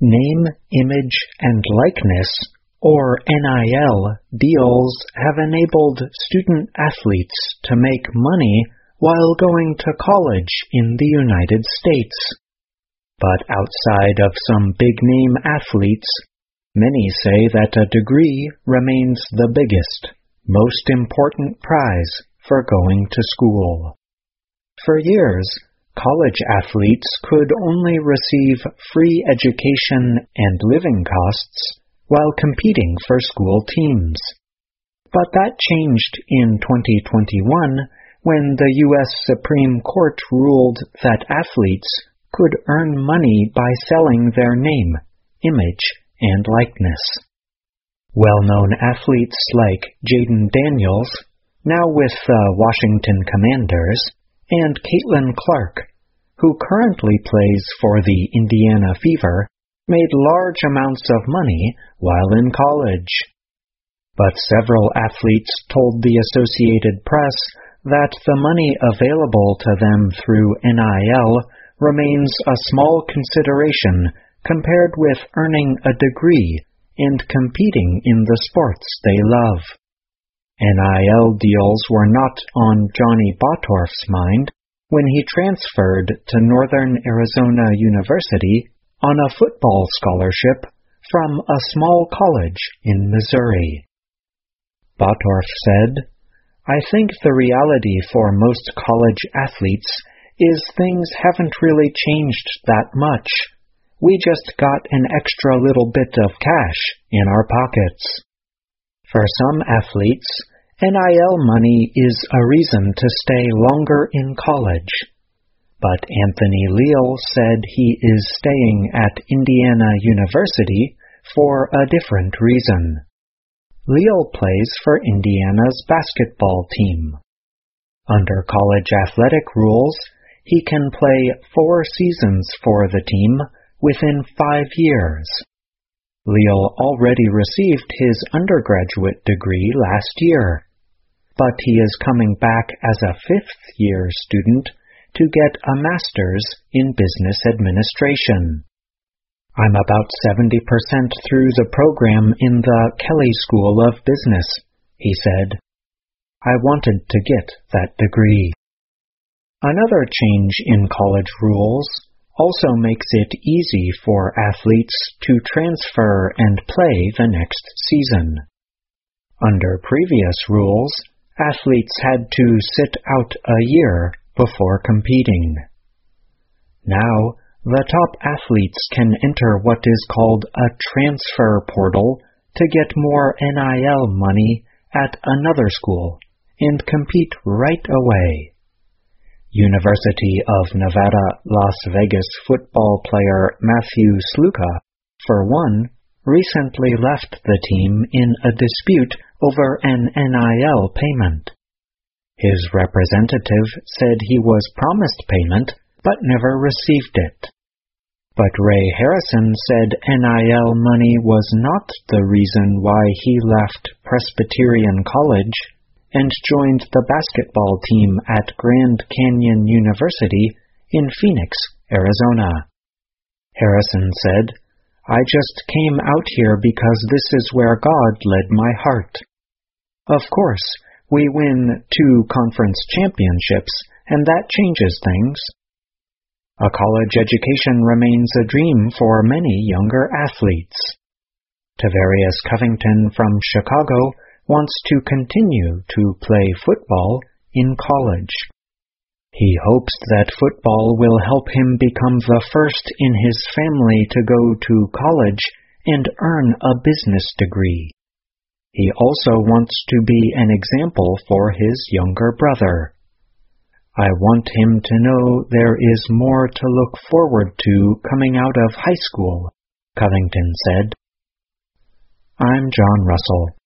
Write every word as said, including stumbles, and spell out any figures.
Name, image, and likeness, or N I L, deals have enabled student-athletes to make money while going to college in the United States. But outside of some big-name athletes, many say that a degree remains the biggest, most important prize for going to school. For years, college athletes could only receive free education and living costs while competing for school teams. But that changed in twenty twenty-one when the U S Supreme Court ruled that athletes could earn money by selling their name, image, and likeness. Well-known athletes like Jayden Daniels, now with the Washington Commanders, and Caitlin Clark, who currently plays for the Indiana Fever, made large amounts of money while in college. But several athletes told the Associated Press that the money available to them through N I L remains a small consideration compared with earning a degree and competing in the sports they love. N I L deals were not on Johnny Bottorff's mind when he transferred to Northern Arizona University on a football scholarship from a small college in Missouri. Bottorff said, "I think the reality for most college athletes is things haven't really changed that much. We just got an extra little bit of cash in our pockets." For some athletes, N I L money is a reason to stay longer in college. But Anthony Leal said he is staying at Indiana University for a different reason. Leal plays for Indiana's basketball team. Under college athletic rules, he can play four seasons for the team within five years. Leal already received his undergraduate degree last year, but he is coming back as a fifth-year student to get a master's in business administration. "I'm about seventy percent through the program in the Kelley School of Business," he said. "I wanted to get that degree." Another change in college rules also makes it easy for athletes to transfer and play the next season. Under previous rules, athletes had to sit out a year before competing. Now, the top athletes can enter what is called a transfer portal to get more N I L money at another school and compete right away. University of Nevada, Las Vegas football player Matthew Sluka, for one, recently left the team in a dispute over an N I L payment. His representative said he was promised payment but never received it. But Ray Harrison said N I L money was not the reason why he left Presbyterian College and joined the basketball team at Grand Canyon University in Phoenix, Arizona. Harrison said, "I just came out here because this is where God led my heart. Of course, we win two conference championships, and that changes things." A college education remains a dream for many younger athletes. Tavarius Covington from Chicago wants to continue to play football in college. He hopes that football will help him become the first in his family to go to college and earn a business degree. He also wants to be an example for his younger brother. "I want him to know there is more to look forward to coming out of high school," Covington said. I'm John Russell.